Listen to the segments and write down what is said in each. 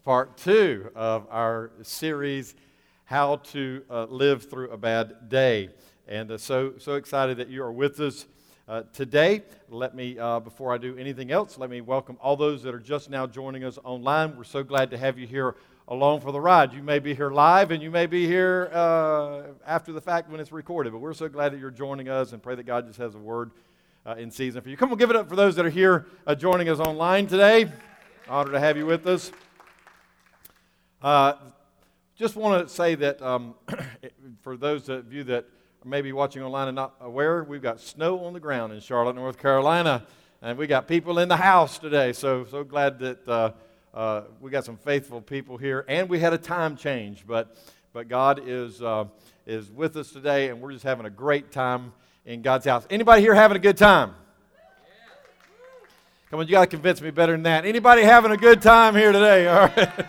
part two of our series, How to Live Through a Bad Day. And so excited that you are with us today. Let me, before I do anything else, let me welcome all those that are just now joining us online. We're so glad to have you here along for the ride. You may be here live and you may be here after the fact when it's recorded, but we're so glad that you're joining us and pray that God just has a word in season for you. Come on, give it up for those that are here joining us online today. Honored to have you with us. Just want to say that for those of you that are maybe watching online and not aware, we've got snow on the ground in Charlotte, North Carolina, and we got people in the house today. So glad that we got some faithful people here, and we had a time change, but God is with us today, and we're just having a great time in God's house. Anybody here having a good time? Come on, you got to convince me better than that. Anybody having a good time here today? All right.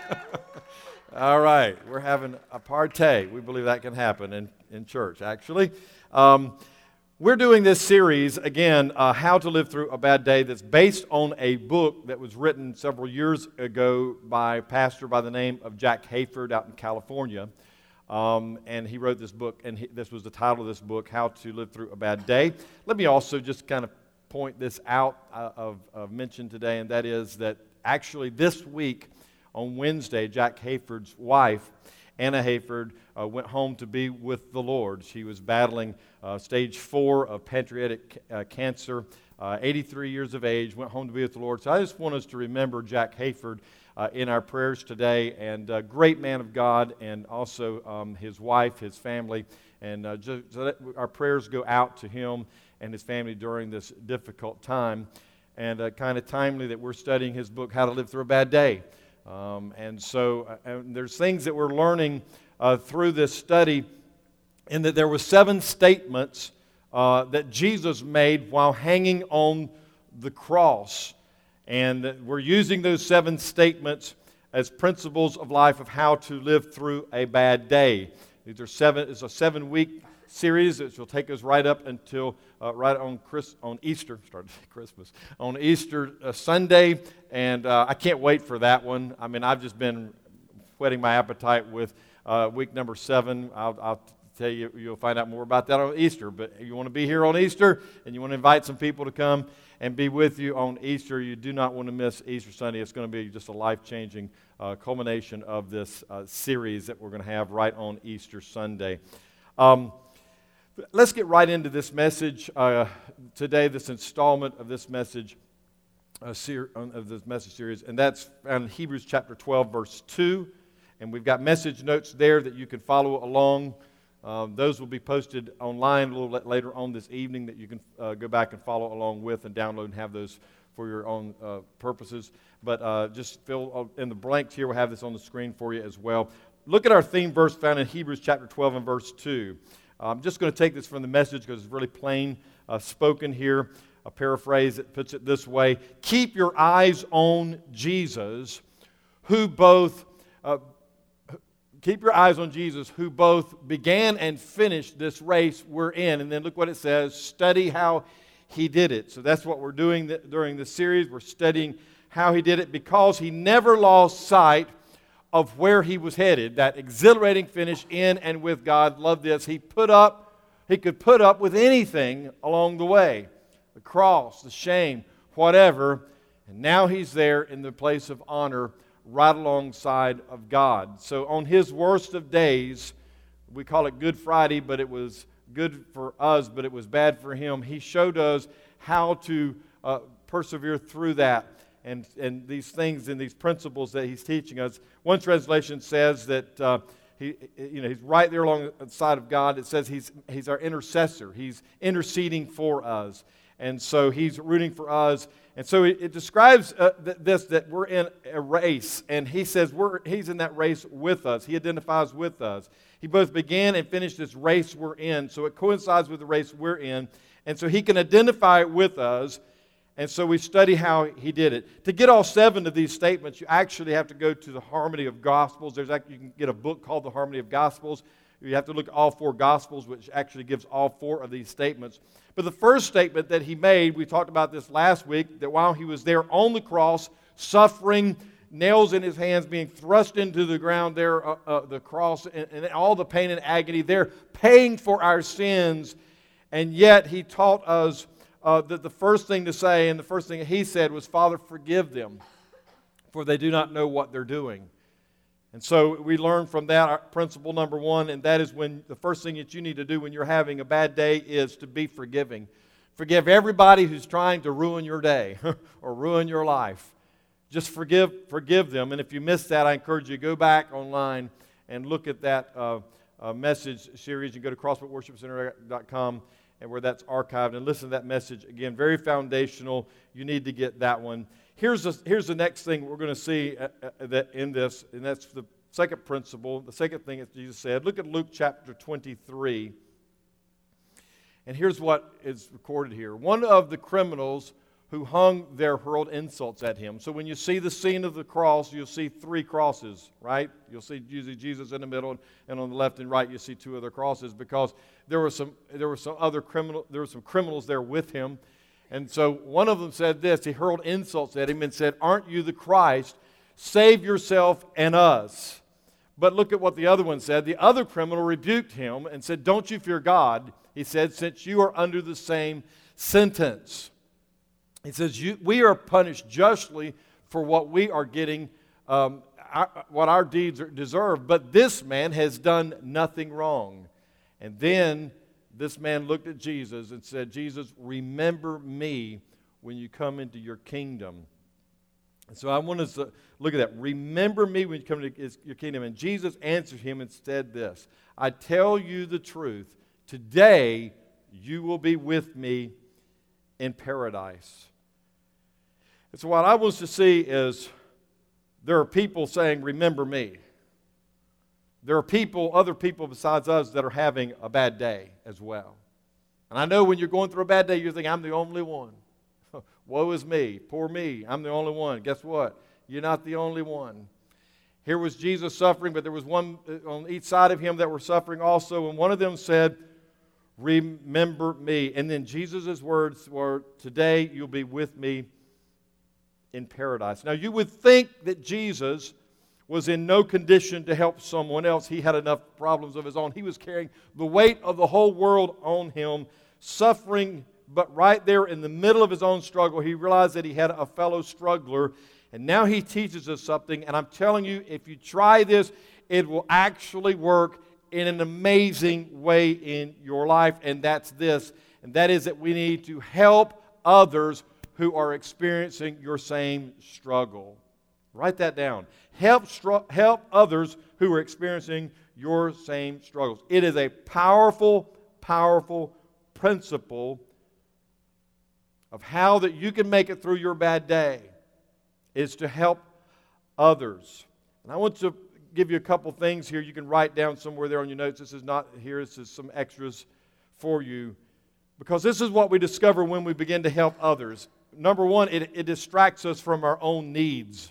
All right. We're having a party. We believe that can happen in church, actually. We're doing this series, again, How to Live Through a Bad Day, that's based on a book that was written several years ago by a pastor by the name of Jack Hayford out in California. And he wrote this book, and this was the title of this book, How to Live Through a Bad Day. Let me also just kind of point this out of mention today, and that is that actually this week on Wednesday, Jack Hayford's wife, Anna Hayford, went home to be with the Lord. She was battling stage 4 of pancreatic cancer, 83 years of age, went home to be with the Lord. So I just want us to remember Jack Hayford in our prayers today, and a great man of God, and also his wife, his family, and so that our prayers go out to him and his family during this difficult time. And kind of timely that we're studying his book, How to Live Through a Bad Day. And there's things that we're learning through this study, in that there were 7 statements that Jesus made while hanging on the cross. And we're using those 7 statements as principles of life of how to live through a bad day. These are 7. It's a 7-week series that will take us right up until right on Easter. Started Christmas on Easter Sunday, and I can't wait for that one. I mean, I've just been whetting my appetite with week number 7. I'll tell you, you'll find out more about that on Easter. But you want to be here on Easter, and you want to invite some people to come and be with you on Easter. You do not want to miss Easter Sunday. It's going to be just a life-changing culmination of this series that we're going to have right on Easter Sunday. Let's get right into this message today, this installment of this message series, and that's found in Hebrews chapter 12, verse 2. And we've got message notes there that you can follow along. Those will be posted online a little bit later on this evening that you can go back and follow along with and download and have those for your own purposes. But just fill in the blanks here. We'll have this on the screen for you as well. Look at our theme verse found in Hebrews chapter 12 and verse 2. I'm just going to take this from the message because it's really plain spoken here. A paraphrase that puts it this way: keep your eyes on Jesus, who both began and finished this race we're in. And then look what it says: study how he did it. So that's what we're doing during this series. We're studying how he did it because he never lost sight of where he was headed, that exhilarating finish in and with God. Love this. He could put up with anything along the way, the cross, the shame, whatever, and now he's there in the place of honor right alongside of God. So on his worst of days, we call it Good Friday, but it was good for us, but it was bad for him. He showed us how to persevere through that. And these things and these principles that he's teaching us. One translation says that he's right there alongside of God. It says he's our intercessor. He's interceding for us, and so he's rooting for us. And so it describes that we're in a race, and he says he's in that race with us. He identifies with us. He both began and finished this race we're in, so it coincides with the race we're in, and so he can identify with us. And so we study how he did it. To get all 7 of these statements, you actually have to go to the Harmony of Gospels. You can get a book called The Harmony of Gospels. You have to look at all 4 Gospels, which actually gives all 4 of these statements. But the first statement that he made, we talked about this last week, that while he was there on the cross, suffering nails in his hands, being thrust into the ground there, the cross, and all the pain and agony. They're paying for our sins, and yet he taught us that the first thing to say, and the first thing he said was, Father, forgive them, for they do not know what they're doing. And so we learn from that our principle number one, and that is when the first thing that you need to do when you're having a bad day is to be forgiving. Forgive everybody who's trying to ruin your day or ruin your life. Just forgive them. And if you missed that, I encourage you to go back online and look at that message series. You go to crosspointworshipcenter.com and where that's archived and listen to that message again. Very foundational. You need to get that one. Here's the next thing we're going to see that in this, and that's the second principle, the second thing that Jesus said. Look at Luke chapter 23. And here's what is recorded here. One of the criminals who hung there hurled insults at him. So when you see the scene of the cross, you'll see three crosses, right? You'll see usually Jesus in the middle, and on the left and right you see two other crosses, because there were some criminals there with him. And so one of them said this. He hurled insults at him and said, "Aren't you the Christ? Save yourself and us." But look at what the other one said. The other criminal rebuked him and said, "Don't you fear God," he said, "since you are under the same sentence." He says, we are punished justly for what we are getting, what our deeds deserve. But this man has done nothing wrong. And then this man looked at Jesus and said, "Jesus, remember me when you come into your kingdom." And so I want us to look at that. Remember me when you come into your kingdom. And Jesus answered him and said this, "I tell you the truth, today you will be with me in paradise." And so what I want us to see is there are people saying, "Remember me." There are other people besides us that are having a bad day as well. And I know when you're going through a bad day, you're thinking, "I'm the only one. Woe is me. Poor me. I'm the only one." Guess what? You're not the only one. Here was Jesus suffering, but there was one on each side of him that were suffering also. And one of them said, "Remember me." And then Jesus' words were, "Today you'll be with me in paradise." Now you would think that Jesus was in no condition to help someone else. He had enough problems of his own. He was carrying the weight of the whole world on him, suffering, but right there in the middle of his own struggle, he realized that he had a fellow struggler, and now he teaches us something, and I'm telling you, if you try this, it will actually work in an amazing way in your life, and that's this, and that is that we need to help others who are experiencing your same struggle. Write that down. Help others who are experiencing your same struggles. It is a powerful, powerful principle of how that you can make it through your bad day, is to help others. And I want to give you a couple things here. You can write down somewhere there on your notes. This is not here. This is some extras for you, because this is what we discover when we begin to help others. Number one, it distracts us from our own needs.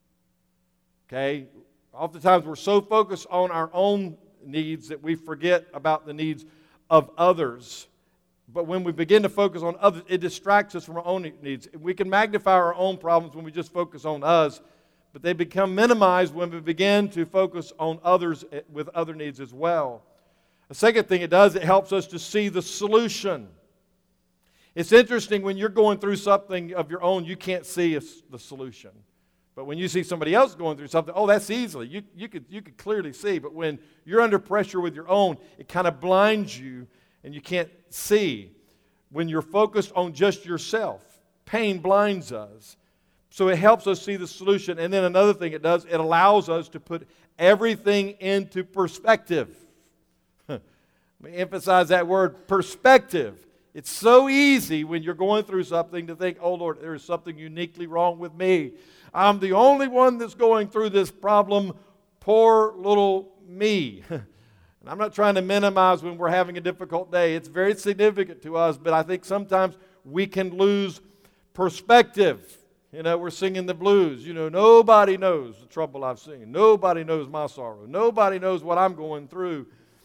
Okay? Oftentimes we're so focused on our own needs that we forget about the needs of others. But when we begin to focus on others, it distracts us from our own needs. We can magnify our own problems when we just focus on us, but they become minimized when we begin to focus on others with other needs as well. The second thing it does, it helps us to see the solution. It's interesting when you're going through something of your own, you can't see the solution. But when you see somebody else going through something, oh, that's easily. You could clearly see. But when you're under pressure with your own, it kind of blinds you and you can't see. When you're focused on just yourself, pain blinds us. So it helps us see the solution. And then another thing it does, it allows us to put everything into perspective. Let me emphasize that word, perspective. It's so easy when you're going through something to think, "Oh, Lord, there is something uniquely wrong with me. I'm the only one that's going through this problem. Poor little me." And I'm not trying to minimize when we're having a difficult day. It's very significant to us, but I think sometimes we can lose perspective. We're singing the blues. Nobody knows the trouble I've seen. Nobody knows my sorrow. Nobody knows what I'm going through.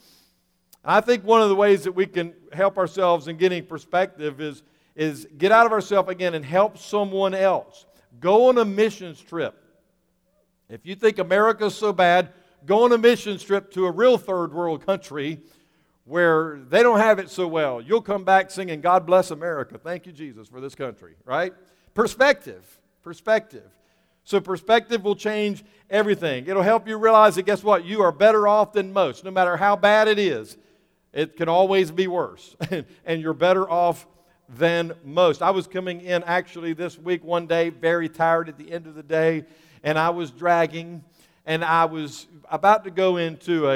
I think one of the ways that we can help ourselves in getting perspective is get out of ourselves again and help someone else. Go on a missions trip. If you think America's so bad, go on a mission trip to a real third world country where they don't have it so well. You'll come back singing, God bless America. Thank you, Jesus, for this country, right? Perspective. So perspective will change everything. It'll help you realize that, guess what? You are better off than most. No matter how bad it is, it can always be worse. And you're better off than most. I was coming in actually this week one day, very tired at the end of the day, and I was dragging, and I was about to go into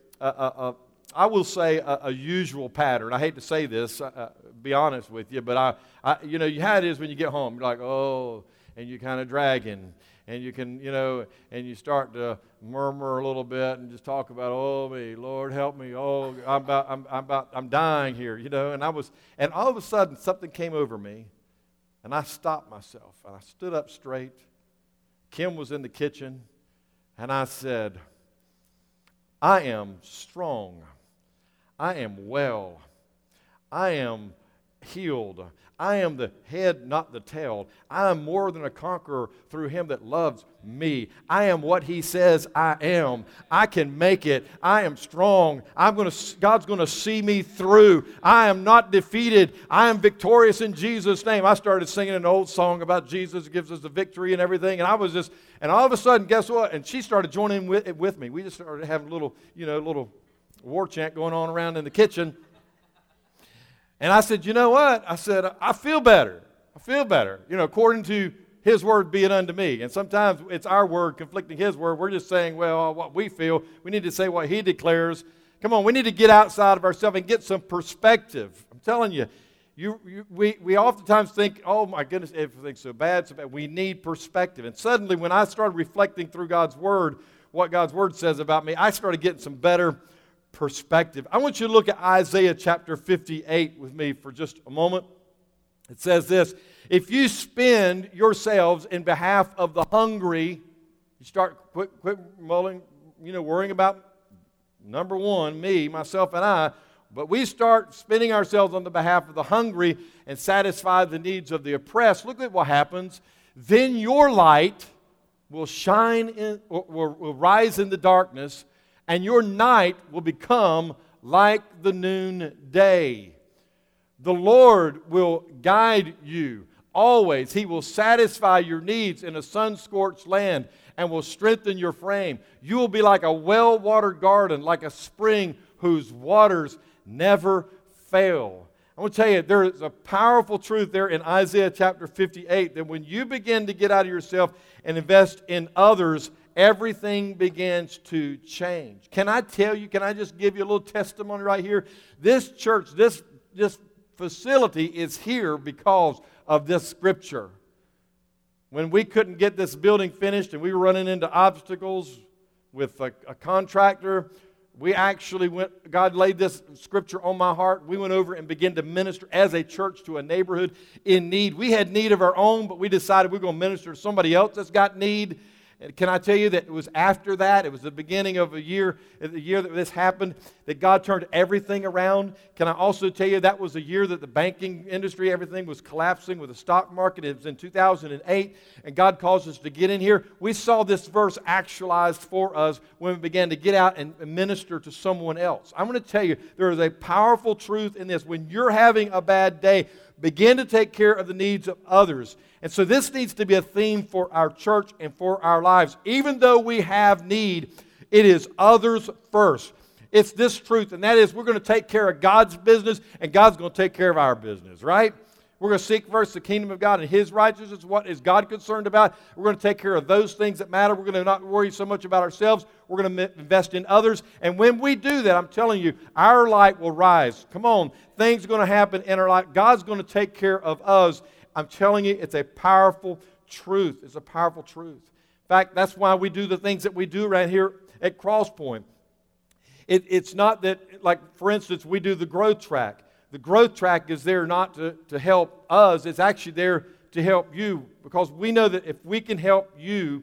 I will say a usual pattern. I hate to say this, be honest with you, but you know how it is when you get home. You're like, oh, and you're kind of dragging, and you can, you know, and you start to murmur a little bit and just talk about, oh me, Lord help me, oh I'm dying here, you know. And all of a sudden something came over me, and I stopped myself and I stood up straight. Kim was in the kitchen, and I said, I am strong. I am well. I am healed. I am the head, not the tail. I am more than a conqueror through him that loves me. I am what he says I am. I can make it. I am strong. God's going to see me through. I am not defeated. I am victorious in Jesus' name. I started singing an old song about Jesus gives us the victory and everything, and and all of a sudden, guess what? And she started joining with me. We just started having a little war chant going on around in the kitchen. And I said, you know what? I said, I feel better. You know, according to his word be it unto me. And sometimes it's our word conflicting his word. We're just saying, well, what we feel. We need to say what he declares. Come on, we need to get outside of ourselves and get some perspective. I'm telling you, we oftentimes think, oh my goodness, everything's so bad. We need perspective. And suddenly when I started reflecting through God's word, what God's word says about me, I started getting some better perspective. I want you to look at Isaiah chapter 58 with me for just a moment. It says this: if you spend yourselves in behalf of the hungry, you start quit mulling, worrying about number one, me, myself, and I, but we start spending ourselves on the behalf of the hungry and satisfy the needs of the oppressed. Look at what happens. Then your light will shine will rise in the darkness, and your night will become like the noonday. The Lord will guide you always. He will satisfy your needs in a sun-scorched land and will strengthen your frame. You will be like a well-watered garden, like a spring whose waters never fail. I want to tell you, there is a powerful truth there in Isaiah chapter 58 that when you begin to get out of yourself and invest in others, everything begins to change. Can I just give you a little testimony right here? This church, this facility is here because of this scripture. When we couldn't get this building finished and we were running into obstacles with a contractor, we actually God laid this scripture on my heart. We went over and began to minister as a church to a neighborhood in need. We had need of our own, but we decided we were going to minister to somebody else that's got need. And can I tell you that it was after that, it was the beginning of the year that this happened, that God turned everything around. Can I also tell you that was the year that the banking industry, everything was collapsing with the stock market. It was in 2008, and God caused us to get in here. We saw this verse actualized for us when we began to get out and minister to someone else. I'm going to tell you, there is a powerful truth in this. When you're having a bad day, begin to take care of the needs of others. And so this needs to be a theme for our church and for our lives. Even though we have need, it is others first. It's this truth, and that is we're going to take care of God's business, and God's going to take care of our business, right? We're going to seek first the kingdom of God and His righteousness. What is God concerned about? We're going to take care of those things that matter. We're going to not worry so much about ourselves. We're going to invest in others. And when we do that, I'm telling you, our light will rise. Come on. Things are going to happen in our life. God's going to take care of us. I'm telling you, it's a powerful truth. It's a powerful truth. In fact, that's why we do the things that we do right here at Crosspoint. It's not that, like, for instance, we do the growth track. The growth track is there not to help us. It's actually there to help you, because we know that if we can help you,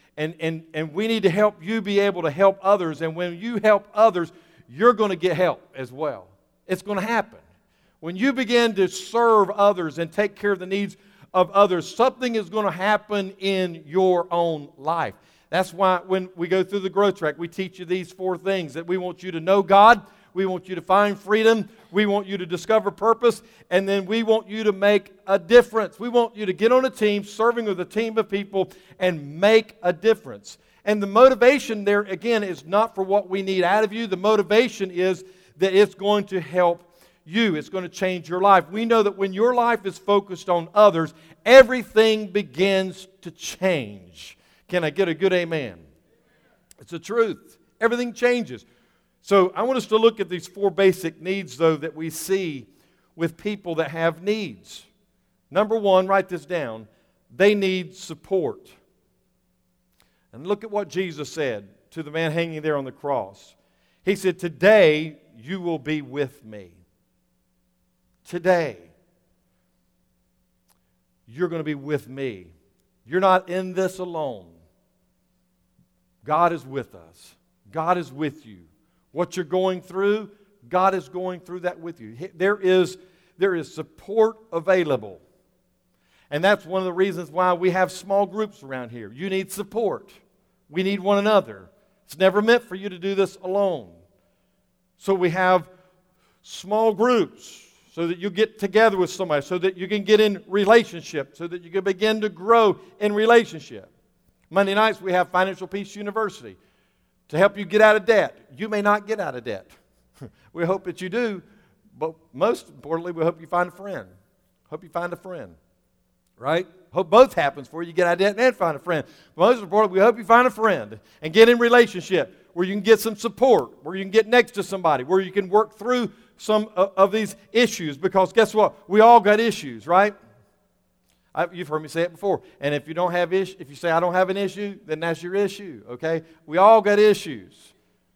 and we need to help you be able to help others, and when you help others, you're going to get help as well. It's going to happen. When you begin to serve others and take care of the needs of others, something is going to happen in your own life. That's why when we go through the growth track, we teach you these 4 things, that we want you to know God, we want you to find freedom, we want you to discover purpose, and then we want you to make a difference. We want you to get on a team, serving with a team of people, and make a difference. And the motivation there, again, is not for what we need out of you. The motivation is that it's going to help you. It's going to change your life. We know that when your life is focused on others, everything begins to change. Can I get a good amen? It's the truth. Everything changes. So I want us to look at these 4 basic needs, though, that we see with people that have needs. Number 1, write this down. They need support. And look at what Jesus said to the man hanging there on the cross. He said, "Today you will be with me." Today, you're going to be with me. You're not in this alone. God is with us. God is with you. What you're going through, God is going through that with you. There is support available. And that's one of the reasons why we have small groups around here. You need support. We need one another. It's never meant for you to do this alone. So we have small groups so that you get together with somebody, so that you can get in relationship, so that you can begin to grow in relationship. Monday nights we have Financial Peace University to help you get out of debt. You may not get out of debt. We hope that you do, but most importantly, we hope you find a friend. Hope you find a friend, right? Hope both happens for you. You get out of debt and find a friend. Most importantly, we hope you find a friend and get in relationship where you can get some support, where you can get next to somebody, where you can work through some of these issues, because guess what? We all got issues, right? You've heard me say it before. And if you don't have if you say I don't have an issue, then that's your issue. Okay? We all got issues.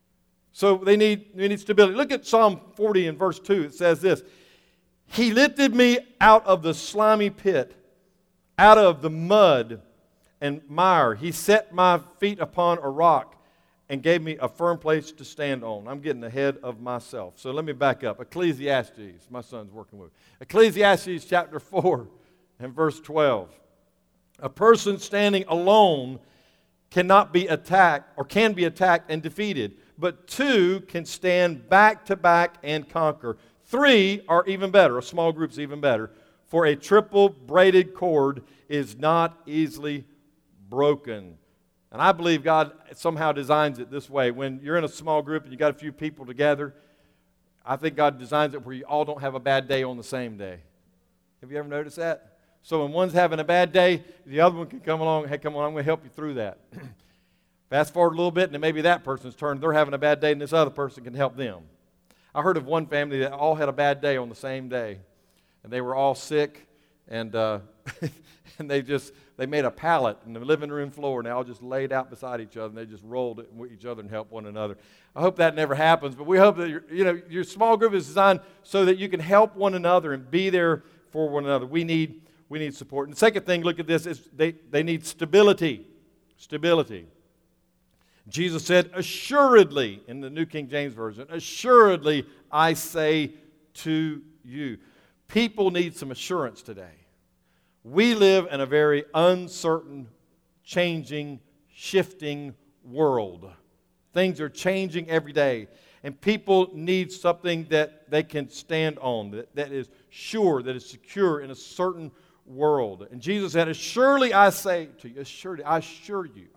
So they need stability. Look at Psalm 40 and verse 2. It says this: "He lifted me out of the slimy pit, out of the mud and mire. He set my feet upon a rock and gave me a firm place to stand on." I'm getting ahead of myself. So let me back up. Ecclesiastes. My son's working with me. Ecclesiastes chapter 4. And verse 12, "A person standing alone cannot be attacked, or can be attacked and defeated, but 2 can stand back to back and conquer. 3 are even better, a small group's even better, for a triple braided cord is not easily broken." And I believe God somehow designs it this way. When you're in a small group and you got a few people together, I think God designs it where you all don't have a bad day on the same day. Have you ever noticed that? So when one's having a bad day, the other one can come along, "Hey, come on, I'm going to help you through that." Fast forward a little bit, and then maybe that person's turn. They're having a bad day, and this other person can help them. I heard of one family that all had a bad day on the same day. And they were all sick, and and they made a pallet in the living room floor, and they all just laid out beside each other, and they just rolled it with each other and helped one another. I hope that never happens, but we hope that your small group is designed so that you can help one another and be there for one another. We need support. And the second thing, look at this, is they need stability. Stability. Jesus said, "Assuredly," in the New King James Version, "Assuredly I say to you." People need some assurance today. We live in a very uncertain, changing, shifting world. Things are changing every day. And people need something that they can stand on, that is sure, that is secure in a certain world. And Jesus said, "Surely I say to you," assuredly, I assure you.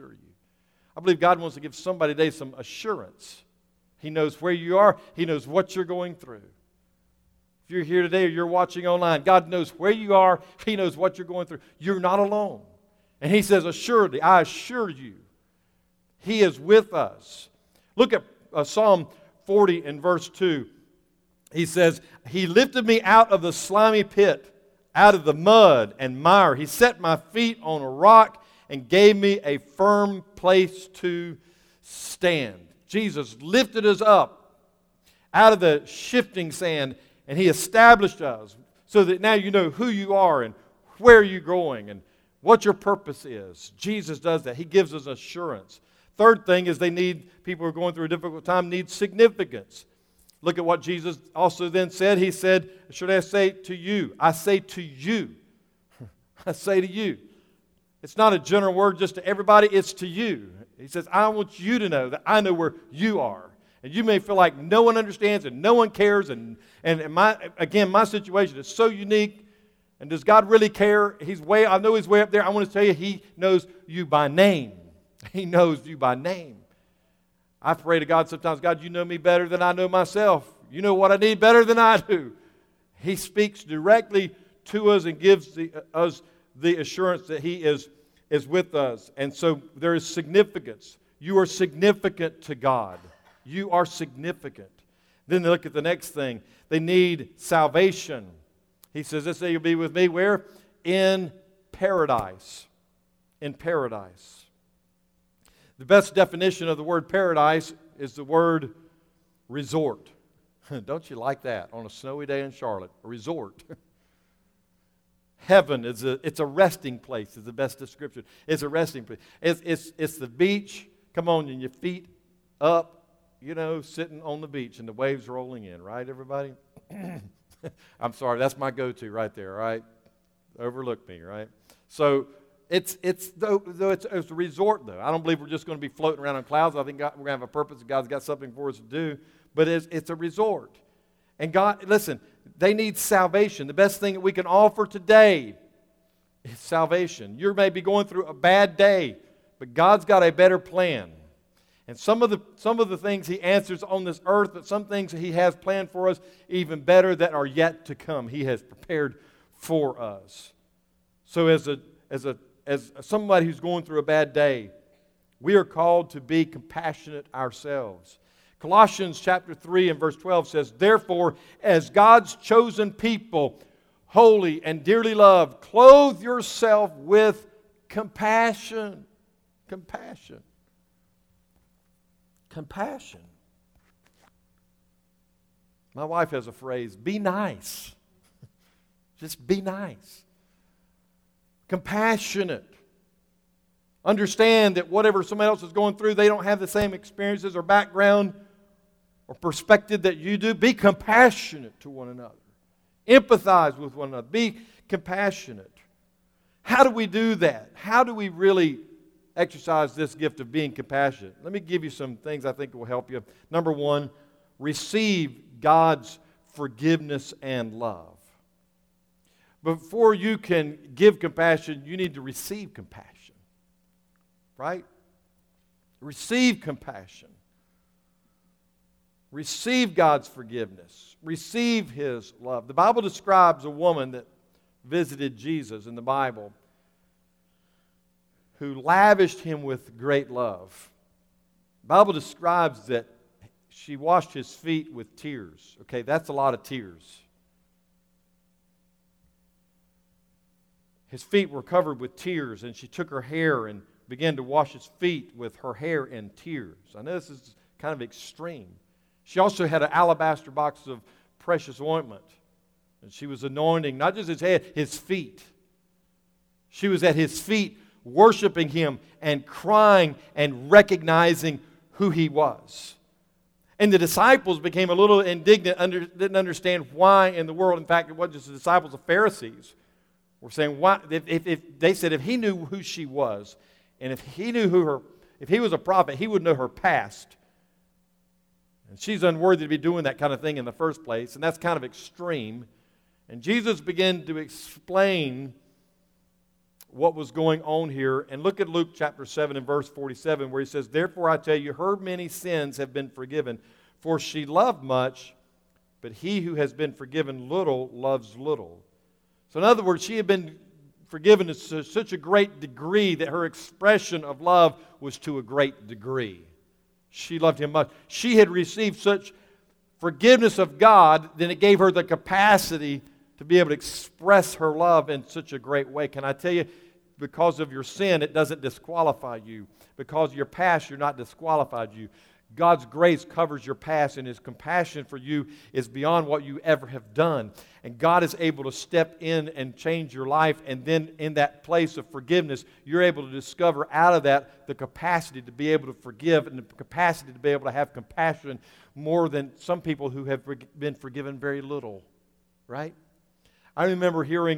I believe God wants to give somebody today some assurance. He knows where you are. He knows what you're going through. If you're here today or you're watching online, God knows where you are. He knows what you're going through. You're not alone. And He says, "Assuredly, I assure you." He is with us. Look at Psalm 40 and verse 2. He says, "He lifted me out of the slimy pit, out of the mud and mire. He set my feet on a rock and gave me a firm place to stand." Jesus lifted us up out of the shifting sand, and He established us so that now you know who you are and where you're going and what your purpose is. Jesus does that. He gives us assurance. Third thing is people who are going through a difficult time need significance. Look at what Jesus also then said. He said, "Should I say to you? I say to you." I say to you. It's not a general word just to everybody, it's to you. He says, I want you to know that I know where you are. And you may feel like no one understands and no one cares. And my situation is so unique. And does God really care? I know He's way up there. I want to tell you, He knows you by name. He knows you by name. I pray to God sometimes, God, you know me better than I know myself. You know what I need better than I do. He speaks directly to us and gives us the assurance that He is with us. And so there is significance. You are significant to God. You are significant. Then they look at the next thing. They need salvation. He says, this day you'll be with me where? In paradise. In paradise. The best definition of the word paradise is the word resort. Don't you like that on a snowy day in Charlotte? A resort. Heaven it's a resting place is the best description. It's a resting place. It's the beach. Come on, and your feet up, sitting on the beach and the waves rolling in, right, everybody? I'm sorry, that's my go-to right there, right? Overlook me, right? So it's a resort, though. I don't believe we're just going to be floating around on clouds. I think we're going to have a purpose. God's got something for us to do. But it's a resort. And God, listen, they need salvation. The best thing that we can offer today is salvation. You may be going through a bad day, but God's got a better plan. And some of the things He answers on this earth, but some things He has planned for us even better that are yet to come. He has prepared for us. So as somebody who's going through a bad day, we are called to be compassionate ourselves. Colossians chapter 3 and verse 12 says, therefore, as God's chosen people, holy and dearly loved, clothe yourself with compassion. Compassion. Compassion. My wife has a phrase, be nice. Just be nice. Compassionate. Understand that whatever somebody else is going through, they don't have the same experiences or background or perspective that you do. Be compassionate to one another. Empathize with one another. Be compassionate. How do we do that? How do we really exercise this gift of being compassionate? Let me give you some things I think will help you. Number one, receive God's forgiveness and love. Before you can give compassion, you need to receive compassion. Right? Receive compassion. Receive God's forgiveness. Receive His love. The Bible describes a woman that visited Jesus in the Bible who lavished Him with great love. The Bible describes that she washed His feet with tears. Okay, that's a lot of tears. His feet were covered with tears, and she took her hair and began to wash His feet with her hair and tears. I know this is kind of extreme. She also had an alabaster box of precious ointment, and she was anointing not just His head, His feet. She was at His feet worshiping Him and crying and recognizing who He was. And the disciples became a little indignant, didn't understand why in the world. In fact, it wasn't just the disciples, the Pharisees were saying, why? If they said if He knew who she was, and if He knew if He was a prophet, He would know her past. And she's unworthy to be doing that kind of thing in the first place, and that's kind of extreme. And Jesus began to explain what was going on here. And look at Luke chapter 7 and verse 47, where He says, therefore I tell you, her many sins have been forgiven, for she loved much, but he who has been forgiven little loves little. So in other words, she had been forgiven to such a great degree that her expression of love was to a great degree. She loved Him much. She had received such forgiveness of God, then it gave her the capacity to be able to express her love in such a great way. Can I tell you, because of your sin, it doesn't disqualify you. Because of your past, you're not disqualified you. God's grace covers your past, and His compassion for you is beyond what you ever have done. And God is able to step in and change your life, and then in that place of forgiveness, you're able to discover out of that the capacity to be able to forgive and the capacity to be able to have compassion more than some people who have been forgiven very little. Right? I remember hearing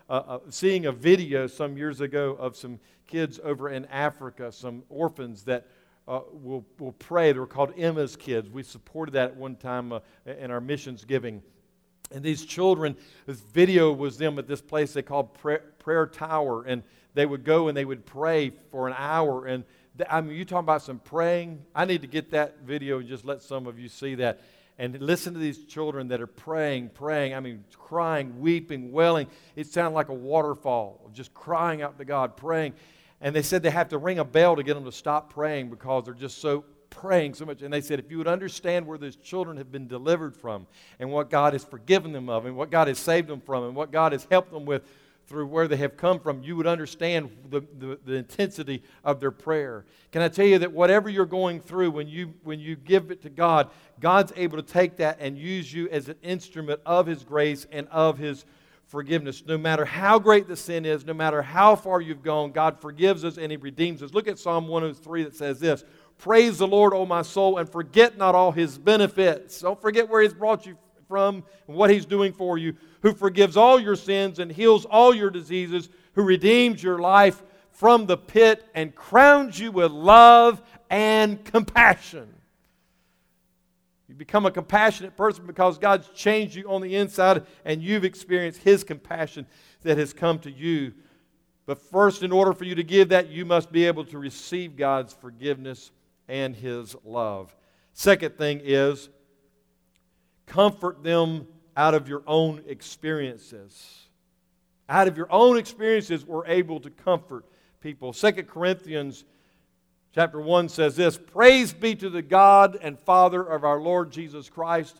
seeing a video some years ago of some kids over in Africa, some orphans that will pray. They were called Emma's Kids. We supported that at one time in our missions giving. And these children, this video was them at this place they called Prayer Tower, and they would go and they would pray for an hour. And I mean, you talking about some praying? I need to get that video and just let some of you see that. And listen to these children that are praying. I mean, crying, weeping, wailing. It sounded like a waterfall, just crying out to God, praying. And they said they have to ring a bell to get them to stop praying because they're just so praying so much. And they said, if you would understand where these children have been delivered from and what God has forgiven them of and what God has saved them from and what God has helped them with through where they have come from, you would understand the intensity of their prayer. Can I tell you that whatever you're going through, when you give it to God, God's able to take that and use you as an instrument of His grace and of His forgiveness. No matter how great the sin is, no matter how far you've gone, God forgives us and He redeems us. Look at Psalm 103 that says this, praise the Lord, O my soul, and forget not all His benefits. Don't forget where He's brought you from and what He's doing for you, who forgives all your sins and heals all your diseases, who redeems your life from the pit and crowns you with love and compassion. You become a compassionate person because God's changed you on the inside and you've experienced His compassion that has come to you. But first, in order for you to give that, you must be able to receive God's forgiveness and His love. Second thing is, comfort them out of your own experiences. Out of your own experiences, we're able to comfort people. 2 Corinthians chapter 1 says this, praise be to the God and Father of our Lord Jesus Christ,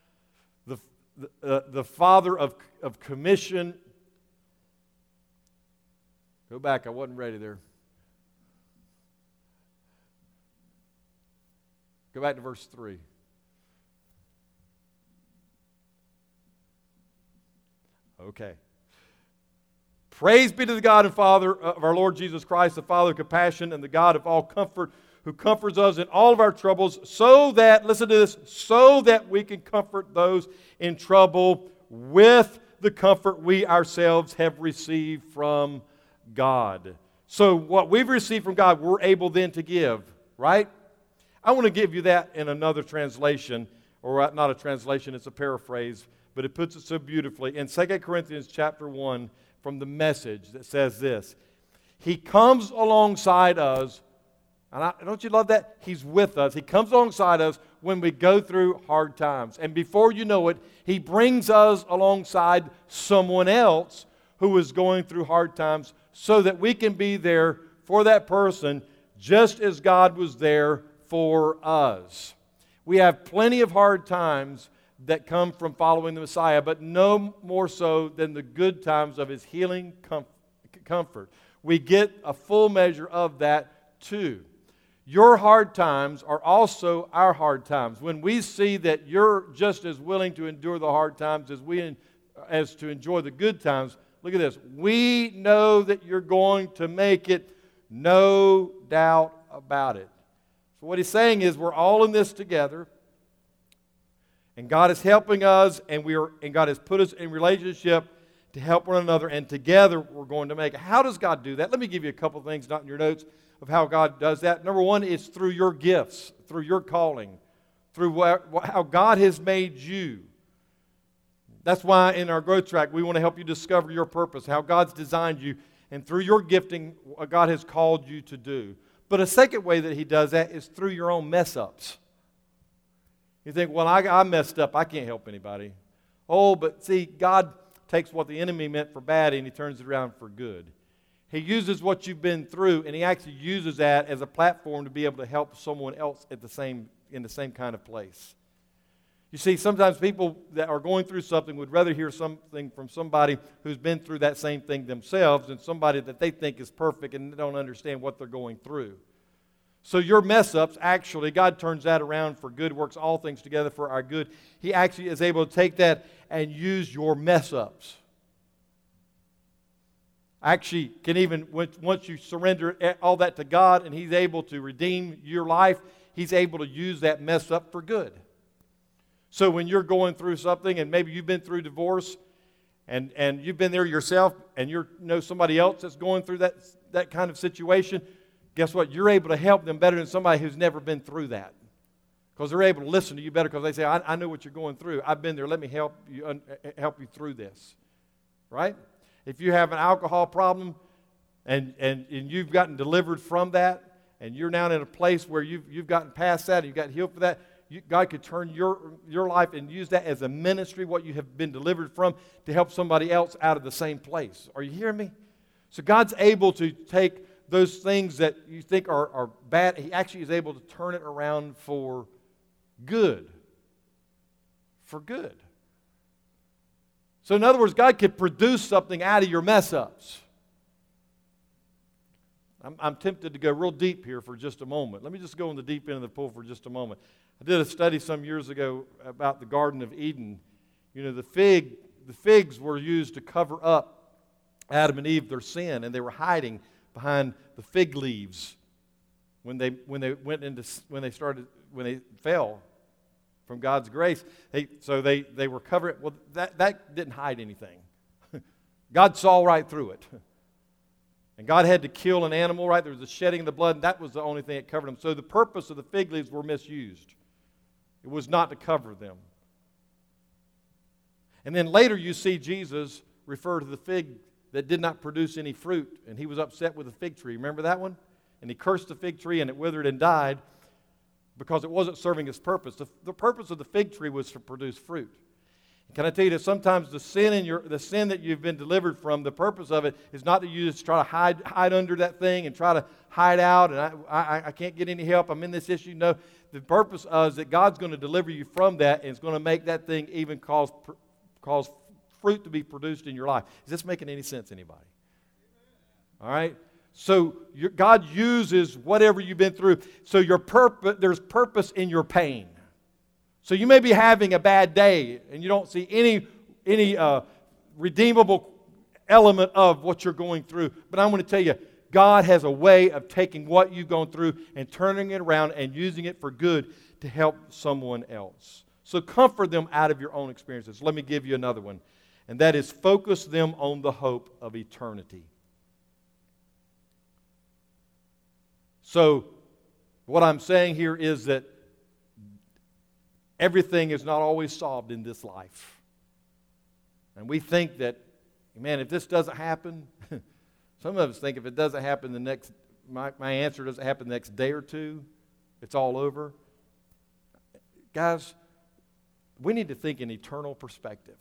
the Father of commission. Go back, I wasn't ready there. Go back to verse 3. Okay. Praise be to the God and Father of our Lord Jesus Christ, the Father of compassion and the God of all comfort, who comforts us in all of our troubles, so that, listen to this, so that we can comfort those in trouble with the comfort we ourselves have received from God. So what we've received from God, we're able then to give, right? I want to give you that in another translation, or not a translation, it's a paraphrase, but it puts it so beautifully. In 2 Corinthians chapter 1, from the Message, that says this, He comes alongside us, and don't you love that? He's with us. He comes alongside us when we go through hard times. And before you know it, He brings us alongside someone else who is going through hard times so that we can be there for that person just as God was there for us. We have plenty of hard times that come from following the Messiah, but no more so than the good times of His healing comfort. We get a full measure of that too. Your hard times are also our hard times. When we see that you're just as willing to endure the hard times as to enjoy the good times, look at this. We know that you're going to make it, no doubt about it. So what He's saying is we're all in this together. And God is helping us, and God has put us in relationship to help one another, and together we're going to make it. How does God do that? Let me give you a couple things, not in your notes, of how God does that. Number one is through your gifts, through your calling, through how God has made you. That's why in our growth track, we want to help you discover your purpose, how God's designed you, and through your gifting, what God has called you to do. But a second way that He does that is through your own mess-ups. You think, well, I messed up. I can't help anybody. Oh, but see, God takes what the enemy meant for bad and He turns it around for good. He uses what you've been through, and He actually uses that as a platform to be able to help someone else in the same kind of place. You see, sometimes people that are going through something would rather hear something from somebody who's been through that same thing themselves than somebody that they think is perfect and don't understand what they're going through. So your mess-ups, actually, God turns that around for good, works all things together for our good. He actually is able to take that and use your mess-ups. Actually, can even, once you surrender all that to God and He's able to redeem your life, He's able to use that mess-up for good. So when you're going through something, and maybe you've been through divorce, and you've been there yourself, and you know somebody else that's going through that kind of situation, guess what? You're able to help them better than somebody who's never been through that. Because they're able to listen to you better because they say, I know what you're going through. I've been there. Let me help you through this. Right? If you have an alcohol problem and you've gotten delivered from that, and you're now in a place where you've gotten past that and you've got healed for that, God could turn your life and use that as a ministry, what you have been delivered from, to help somebody else out of the same place. Are you hearing me? So God's able to take those things that you think are bad. He actually is able to turn it around for good. For good. So in other words, God could produce something out of your mess-ups. I'm tempted to go real deep here for just a moment. Let me just go in the deep end of the pool for just a moment. I did a study some years ago about the Garden of Eden. You know, the figs were used to cover up Adam and Eve, their sin, and they were hiding behind the fig leaves when they fell from God's grace. They were covered. Well, that didn't hide anything. God saw right through it. And God had to kill an animal, right? There was the shedding of the blood, and that was the only thing that covered them. So the purpose of the fig leaves were misused. It was not to cover them. And then later you see Jesus refer to the fig that did not produce any fruit, and he was upset with the fig tree. Remember that one? And he cursed the fig tree, and it withered and died because it wasn't serving its purpose. The purpose of the fig tree was to produce fruit. Can I tell you that sometimes the sin that you've been delivered from, the purpose of it is not that you just try to hide under that thing and try to hide out, and I can't get any help, I'm in this issue. No, the purpose is that God's going to deliver you from that, and it's going to make that thing even cause fruit to be produced in your life. Is this making any sense, anybody? All right? So God uses whatever you've been through. So there's purpose in your pain. So you may be having a bad day and you don't see any redeemable element of what you're going through. But I'm going to tell you, God has a way of taking what you've gone through and turning it around and using it for good to help someone else. So comfort them out of your own experiences. Let me give you another one, and that is focus them on the hope of eternity. So what I'm saying here is that everything is not always solved in this life. And we think that, man, if this doesn't happen, some of us think if it doesn't happen my answer doesn't happen the next day or two, it's all over. Guys, we need to think in eternal perspective.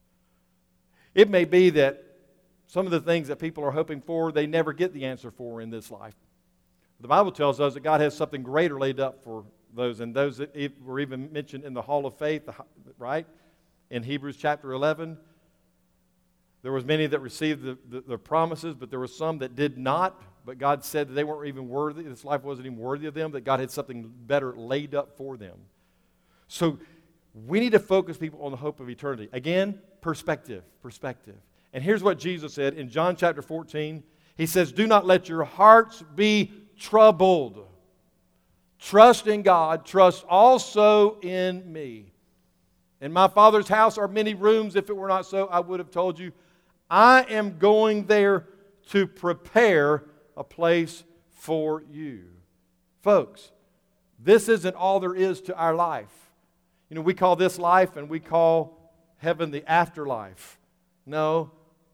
It may be that some of the things that people are hoping for, they never get the answer for in this life. The Bible tells us that God has something greater laid up for those, and those that were even mentioned in the Hall of Faith, right? In Hebrews chapter 11, there was many that received the promises, but there were some that did not. But God said that they weren't even worthy. This life wasn't even worthy of them, that God had something better laid up for them. So we need to focus people on the hope of eternity. Again, perspective. And here's what Jesus said in John chapter 14. He says, "Do not let your hearts be troubled. Trust in God. Trust also in me. In my Father's house are many rooms. If it were not so, I would have told you. I am going there to prepare a place for you." Folks, this isn't all there is to our life. You know, we call this life and we call heaven the afterlife. No,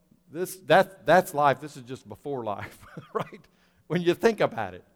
that's life. This is just before life, right? When you think about it.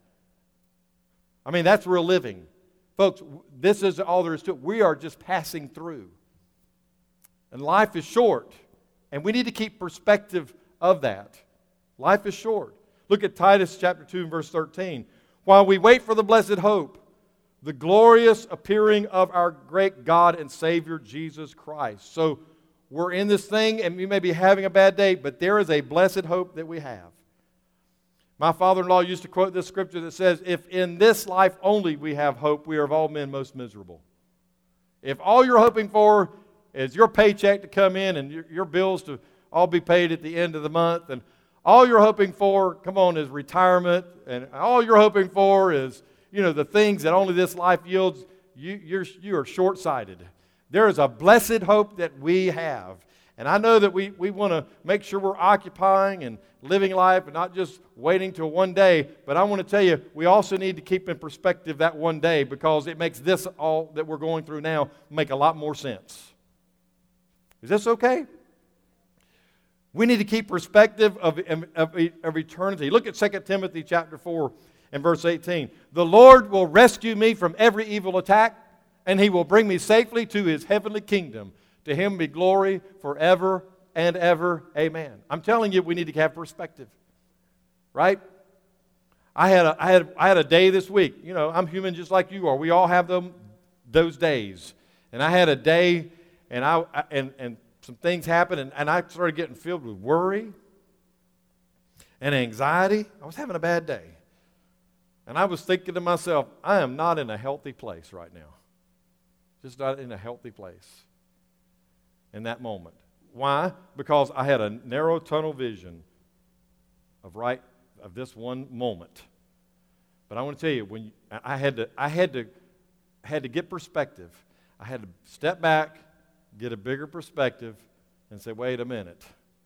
I mean, that's real living. Folks, this is all there is to it. We are just passing through. And life is short. And we need to keep perspective of that. Life is short. Look at Titus chapter 2 and verse 13. "While we wait for the blessed hope, the glorious appearing of our great God and Savior, Jesus Christ." So we're in this thing, and we may be having a bad day, but there is a blessed hope that we have. My father-in-law used to quote this scripture that says, "If in this life only we have hope, we are of all men most miserable." If all you're hoping for is your paycheck to come in and your bills to all be paid at the end of the month, and all you're hoping for, come on, is retirement, and all you're hoping for is, the things that only this life yields, you are short-sighted. There is a blessed hope that we have, And I know that we want to make sure we're occupying and living life and not just waiting till one day. But I want to tell you, we also need to keep in perspective that one day, because it makes this all that we're going through now make a lot more sense. Is this okay? We need to keep perspective of eternity. Look at 2 Timothy chapter 4 and verse 18. The Lord will rescue me from every evil attack, and He will bring me safely to His heavenly kingdom. To Him be glory forever and ever. Amen. I'm telling you, we need to have perspective, right? I had a day this week. You know, I'm human just like you are. We all have those days. And I had a day, and some things happened, and I started getting filled with worry and anxiety. I was having a bad day. And I was thinking to myself, I am not in a healthy place right now. Just not in a healthy place in that moment. Why? Because I had a narrow tunnel vision of this one moment. But I want to tell you, I had to get perspective. I had to step back, get a bigger perspective, and say, wait a minute,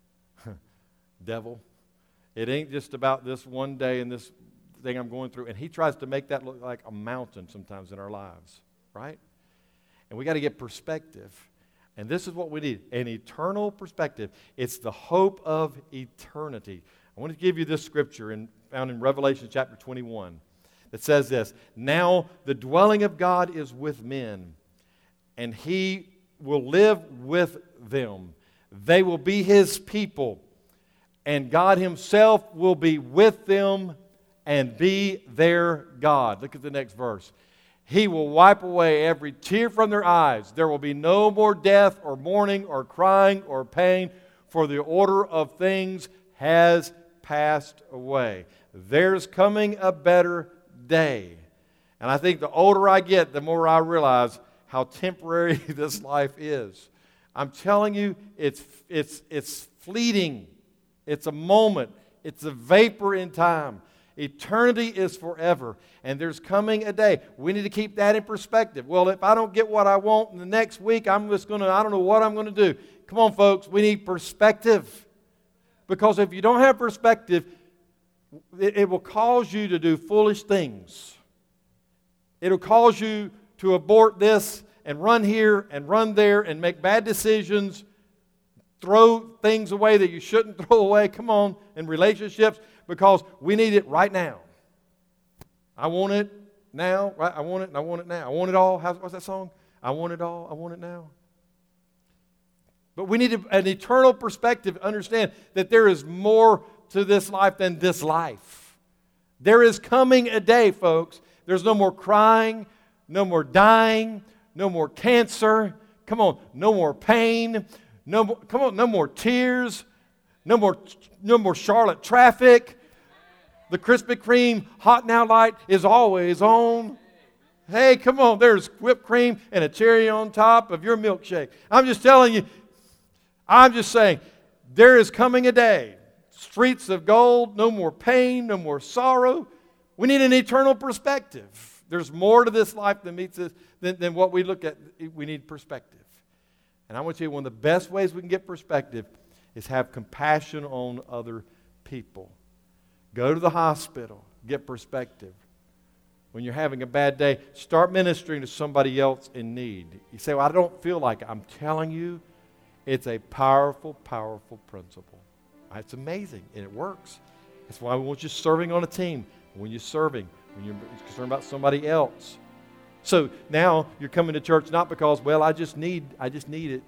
devil, it ain't just about this one day and this thing I'm going through. And he tries to make that look like a mountain sometimes in our lives, right? And we got to get perspective. And this is what we need, an eternal perspective. It's the hope of eternity. I want to give you this scripture found in Revelation chapter 21 that says this: now the dwelling of God is with men, and He will live with them. They will be His people, and God Himself will be with them and be their God. Look at the next verse. He will wipe away every tear from their eyes. There will be no more death or mourning or crying or pain, for the order of things has passed away. There's coming a better day. And I think the older I get, the more I realize how temporary this life is. I'm telling you, it's fleeting. It's a moment. It's a vapor in time. Eternity is forever, and there's coming a day. We need to keep that in perspective. Well, if I don't get what I want in the next week, I don't know what I'm going to do. Come on, folks, we need perspective. Because if you don't have perspective, it will cause you to do foolish things. It'll cause you to abort this and run here and run there and make bad decisions, throw things away that you shouldn't throw away. Come on, in relationships. Because we need it right now. I want it now. Right? I want it and I want it now. I want it all. What's that song? I want it all. I want it now. But we need an eternal perspective to understand that there is more to this life than this life. There is coming a day, folks. There's no more crying, no more dying, no more cancer. Come on, no more pain. No more tears. No more Charlotte traffic. The Krispy Kreme hot now light is always on. Hey, come on, there's whipped cream and a cherry on top of your milkshake. I'm just telling you, I'm just saying, there is coming a day. Streets of gold, no more pain, no more sorrow. We need an eternal perspective. There's more to this life than meets us than what we look at. We need perspective. And I want to tell you, one of the best ways we can get perspective is have compassion on other people. Go to the hospital, get perspective. When you're having a bad day, start ministering to somebody else in need. You say, well, I don't feel like it. I'm telling you, it's a powerful, powerful principle. It's amazing, and it works. That's why we want you serving on a team. When you're serving, when you're concerned about somebody else. So now you're coming to church not because, well, I just need it.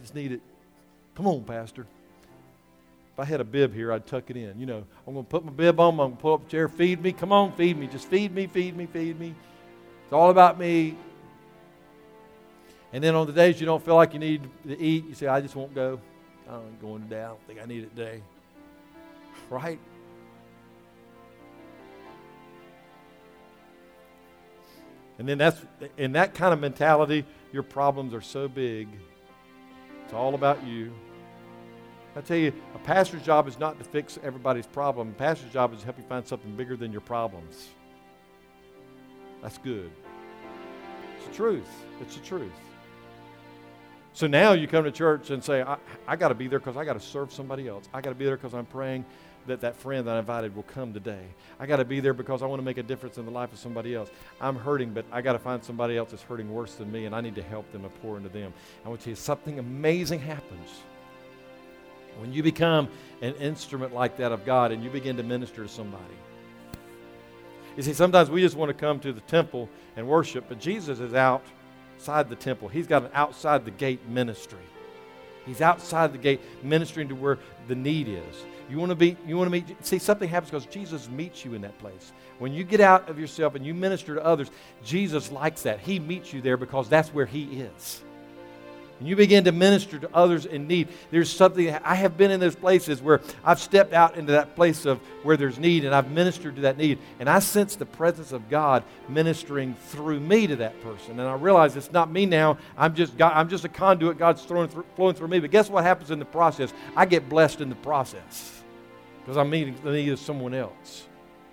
Come on, Pastor. If I had a bib here, I'd tuck it in. You know, I'm going to put my bib on. I'm going to pull up a chair. Feed me. Come on, feed me. Just feed me, feed me, feed me. It's all about me. And then on the days you don't feel like you need to eat, you say, I just won't go. I ain't going today. I don't think I need it today. Right? And then in that kind of mentality, your problems are so big. It's all about you. I tell you, a pastor's job is not to fix everybody's problem. A pastor's job is to help you find something bigger than your problems. That's good. It's the truth. It's the truth. So now you come to church and say, I got to be there because I got to serve somebody else. I got to be there because I'm praying that friend that I invited will come today. I got to be there because I want to make a difference in the life of somebody else. I'm hurting, but I got to find somebody else that's hurting worse than me, and I need to help them and pour into them. I want to tell you, something amazing happens when you become an instrument like that of God and you begin to minister to somebody. You see, sometimes we just want to come to the temple and worship, but Jesus is outside the temple. He's got an outside the gate ministry. He's outside the gate ministering to where the need is. You want to meet, see, something happens because Jesus meets you in that place. When you get out of yourself and you minister to others, Jesus likes that. He meets you there because that's where He is. And you begin to minister to others in need. There's something, I have been in those places where I've stepped out into that place of where there's need and I've ministered to that need. And I sense the presence of God ministering through me to that person. And I realize it's not me now. I'm just a conduit. God's flowing through me. But guess what happens in the process? I get blessed in the process because I'm meeting the need of someone else.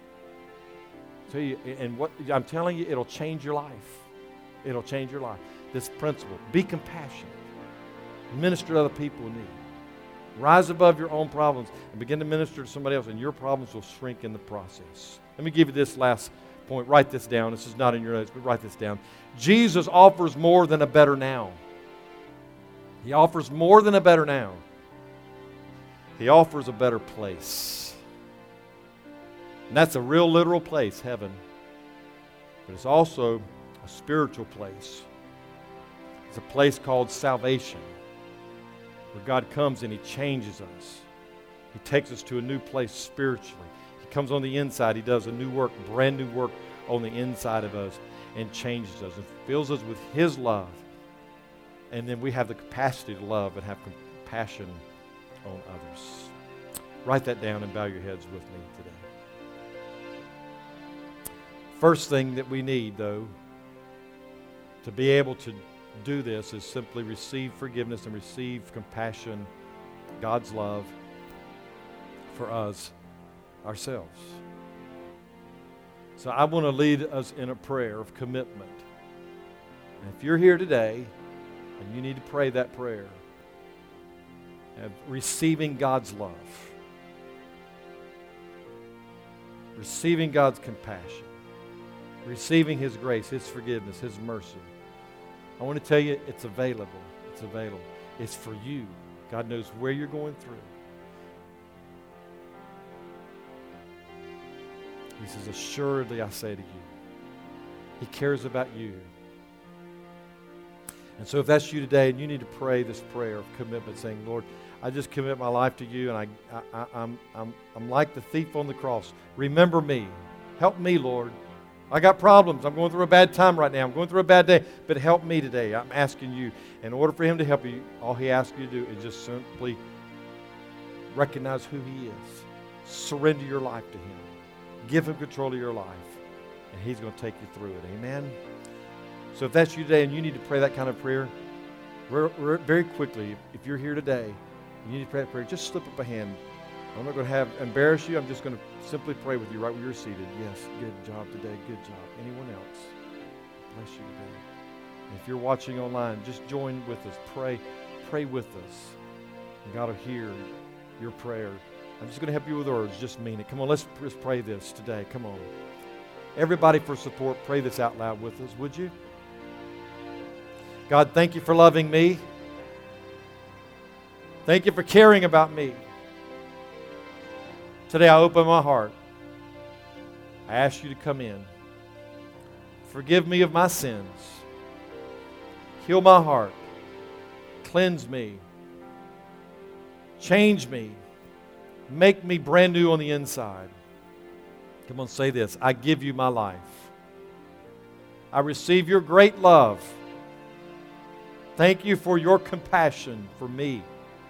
And what I'm telling you, it'll change your life. It'll change your life. This principle, be compassionate. Minister to other people in need. Rise above your own problems and begin to minister to somebody else, and your problems will shrink in the process. Let me give you this last point. Write this down. This is not in your notes, but write this down. Jesus offers more than a better now. He offers more than a better now. He offers a better place. And that's a real literal place, heaven. But it's also a spiritual place. It's a place called salvation, where God comes and He changes us. He takes us to a new place spiritually. He comes on the inside. He does a new work, brand new work on the inside of us and changes us and fills us with His love. And then we have the capacity to love and have compassion on others. Write that down and bow your heads with me today. First thing that we need, though, to be able to do this is simply receive forgiveness and receive compassion, God's love for us ourselves. So I want to lead us in a prayer of commitment. And if you're here today and you need to pray that prayer of receiving God's love, receiving God's compassion, receiving His grace, His forgiveness, His mercy, I want to tell you, it's available. It's available. It's for you. God knows where you're going through. He says, assuredly I say to you, He cares about you. And so if that's you today and you need to pray this prayer of commitment, saying, Lord, I just commit my life to you, and I'm like the thief on the cross. Remember me. Help me, Lord. I got problems. I'm going through a bad time right now. I'm going through a bad day. But help me today. I'm asking you. In order for Him to help you, all He asks you to do is just simply recognize who He is. Surrender your life to Him. Give Him control of your life. And He's going to take you through it. Amen? So if that's you today and you need to pray that kind of prayer, very quickly, if you're here today and you need to pray that prayer, just slip up a hand. I'm not going to embarrass you. I'm just going to simply pray with you right where you're seated. Yes, good job today. Good job. Anyone else? Bless you today. And if you're watching online, just join with us. Pray with us. And God will hear your prayer. I'm just going to help you with words. Just mean it. Come on, let's pray this today. Come on. Everybody for support, pray this out loud with us, would you? God, thank you for loving me. Thank you for caring about me. Today I open my heart. I ask you to come in. Forgive me of my sins. Heal my heart. Cleanse me. Change me. Make me brand new on the inside. Come on, say this. I give you my life. I receive your great love. Thank you for your compassion for me.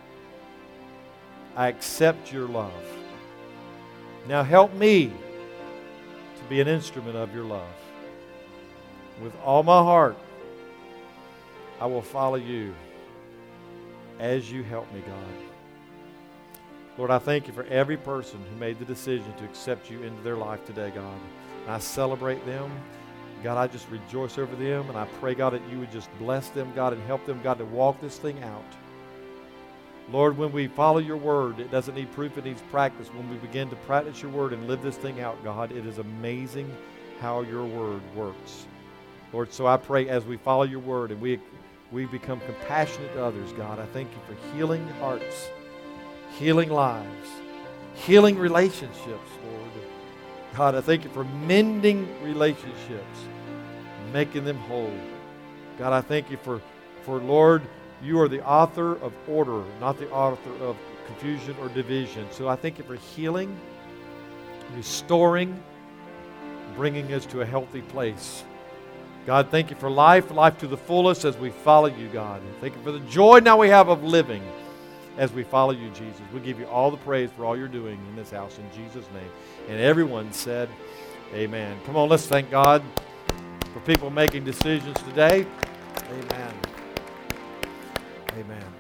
I accept your love. Now help me to be an instrument of your love. With all my heart, I will follow you as you help me, God. Lord, I thank you for every person who made the decision to accept you into their life today, God. And I celebrate them. God, I just rejoice over them, and I pray, God, that you would just bless them, God, and help them, God, to walk this thing out. Lord, when we follow your word, it doesn't need proof, it needs practice. When we begin to practice your word and live this thing out, God, it is amazing how your word works. Lord, so I pray as we follow your word and we become compassionate to others, God, I thank you for healing hearts, healing lives, healing relationships, Lord. God, I thank you for mending relationships, making them whole. God, I thank you for Lord, you are the author of order, not the author of confusion or division. So I thank you for healing, restoring, bringing us to a healthy place. God, thank you for life to the fullest as we follow you, God. And thank you for the joy now we have of living as we follow you, Jesus. We give you all the praise for all you're doing in this house in Jesus' name. And everyone said, amen. Come on, let's thank God for people making decisions today. Amen. Amen.